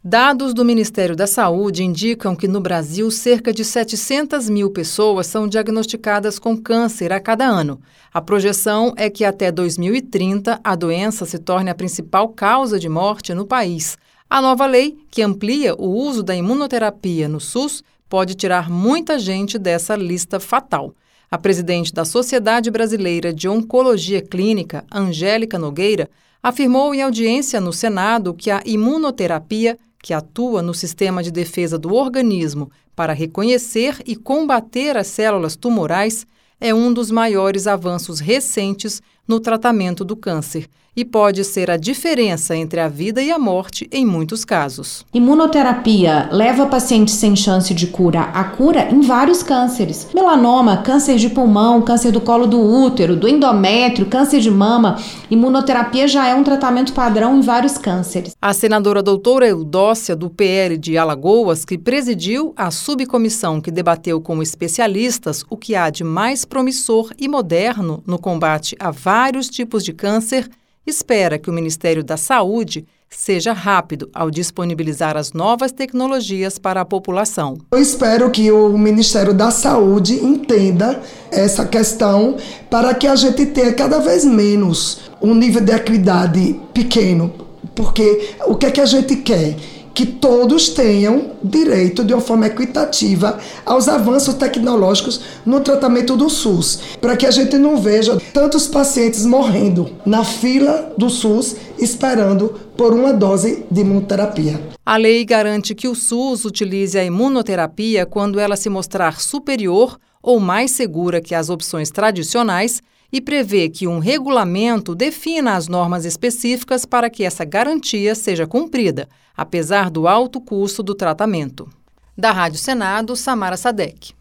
Dados do Ministério da Saúde indicam que no Brasil cerca de 700 mil pessoas são diagnosticadas com câncer a cada ano. A projeção é que até 2030 a doença se torne a principal causa de morte no país. A nova lei, que amplia o uso da imunoterapia no SUS, pode tirar muita gente dessa lista fatal. A presidente da Sociedade Brasileira de Oncologia Clínica, Angélica Nogueira, afirmou em audiência no Senado que a imunoterapia, que atua no sistema de defesa do organismo para reconhecer e combater as células tumorais, é um dos maiores avanços recentes no tratamento do câncer e pode ser a diferença entre a vida e a morte em muitos casos. Imunoterapia leva pacientes sem chance de cura à cura em vários cânceres. Melanoma, câncer de pulmão, câncer do colo do útero, do endométrio, câncer de mama. Imunoterapia já é um tratamento padrão em vários cânceres. A senadora doutora Eudócia, do PL de Alagoas, que presidiu a subcomissão que debateu com especialistas o que há de mais promissor e moderno no combate a vários tipos de câncer, espera que o Ministério da Saúde seja rápido ao disponibilizar as novas tecnologias para a população. Eu espero que o Ministério da Saúde entenda essa questão para que a gente tenha cada vez menos um nível de equidade pequeno, porque o que é que a gente quer? Que todos tenham direito de uma forma equitativa aos avanços tecnológicos no tratamento do SUS, para que a gente não veja tantos pacientes morrendo na fila do SUS esperando por uma dose de imunoterapia. A lei garante que o SUS utilize a imunoterapia quando ela se mostrar superior ou mais segura que as opções tradicionais e prevê que um regulamento defina as normas específicas para que essa garantia seja cumprida, apesar do alto custo do tratamento. Da Rádio Senado, Samara Sadek.